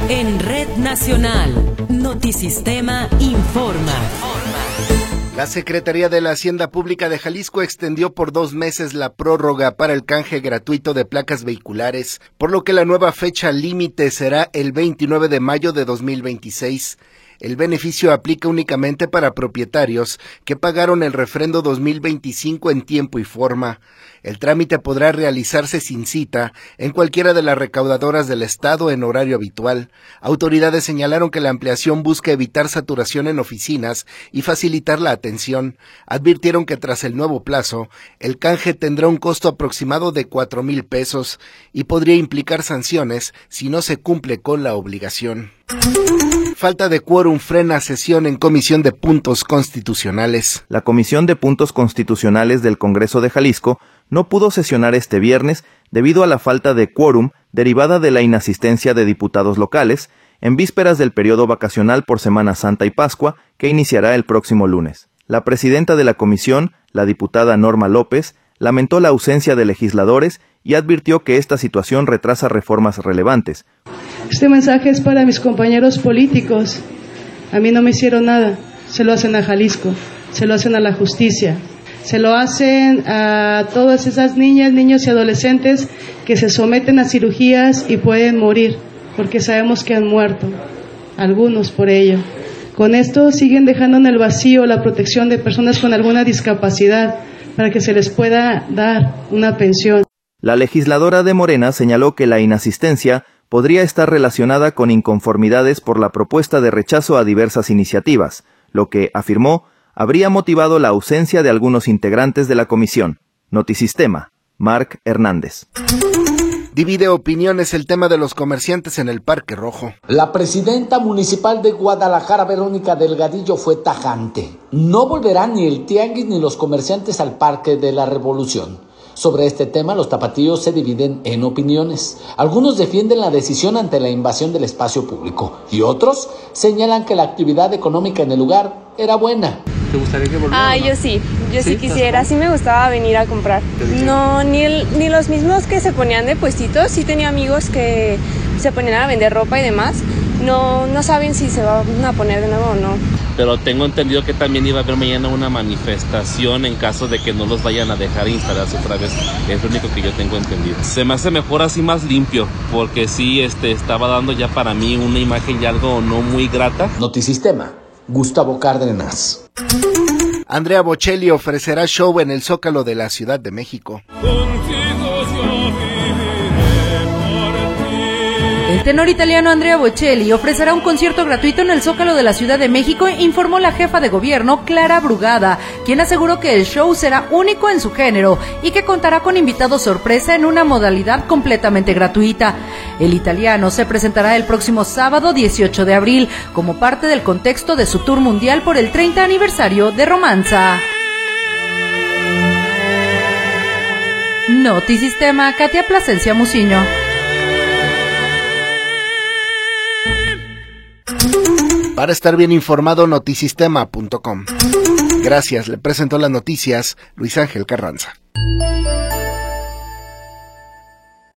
En Red Nacional, Notisistema informa. La Secretaría de la Hacienda Pública de Jalisco extendió por 2 meses la prórroga para el canje gratuito de placas vehiculares, por lo que la nueva fecha límite será el 29 de mayo de 2026. El beneficio aplica únicamente para propietarios que pagaron el refrendo 2025 en tiempo y forma. El trámite podrá realizarse sin cita en cualquiera de las recaudadoras del Estado en horario habitual. Autoridades señalaron que la ampliación busca evitar saturación en oficinas y facilitar la atención. Advirtieron que tras el nuevo plazo, el canje tendrá un costo aproximado de 4,000 pesos y podría implicar sanciones si no se cumple con la obligación. Falta de quórum frena sesión en Comisión de Puntos Constitucionales. La Comisión de Puntos Constitucionales del Congreso de Jalisco no pudo sesionar este viernes debido a la falta de quórum derivada de la inasistencia de diputados locales en vísperas del periodo vacacional por Semana Santa y Pascua, que iniciará el próximo lunes. La presidenta de la comisión, la diputada Norma López, lamentó la ausencia de legisladores y advirtió que esta situación retrasa reformas relevantes. Este mensaje es para mis compañeros políticos. A mí no me hicieron nada. Se lo hacen a Jalisco, se lo hacen a la justicia, se lo hacen a todas esas niñas, niños y adolescentes que se someten a cirugías y pueden morir, porque sabemos que han muerto, algunos por ello. Con esto siguen dejando en el vacío la protección de personas con alguna discapacidad para que se les pueda dar una pensión. La legisladora de Morena señaló que la inasistencia podría estar relacionada con inconformidades por la propuesta de rechazo a diversas iniciativas, lo que, afirmó, habría motivado la ausencia de algunos integrantes de la comisión. Notisistema, Marc Hernández. Divide opiniones el tema de los comerciantes en el Parque Rojo. La presidenta municipal de Guadalajara, Verónica Delgadillo, fue tajante. No volverán ni el tianguis ni los comerciantes al Parque de la Revolución. Sobre este tema, los tapatíos se dividen en opiniones. Algunos defienden la decisión ante la invasión del espacio público y otros señalan que la actividad económica en el lugar era buena. ¿Te gustaría que volviera? Yo sí quisiera, sí me gustaba venir a comprar. No, ni los mismos que se ponían de puestitos, sí tenía amigos que se ponían a vender ropa y demás. No saben si se van a poner de nuevo o no. Pero tengo entendido que también iba a haber mañana una manifestación en caso de que no los vayan a dejar instalarse otra vez. Es lo único que yo tengo entendido. Se me hace mejor así más limpio, porque sí estaba dando ya para mí una imagen ya algo no muy grata. Notisistema, Gustavo Cárdenas. Andrea Bocelli ofrecerá show en el Zócalo de la Ciudad de México. El tenor italiano Andrea Bocelli ofrecerá un concierto gratuito en el Zócalo de la Ciudad de México, informó la jefa de gobierno, Clara Brugada, quien aseguró que el show será único en su género y que contará con invitados sorpresa en una modalidad completamente gratuita. El italiano se presentará el próximo sábado 18 de abril como parte del contexto de su tour mundial por el 30 aniversario de Romanza. Notisistema, Katia Plasencia Muciño. Para estar bien informado, notisistema.com. Gracias, le presentó las noticias Luis Ángel Carranza.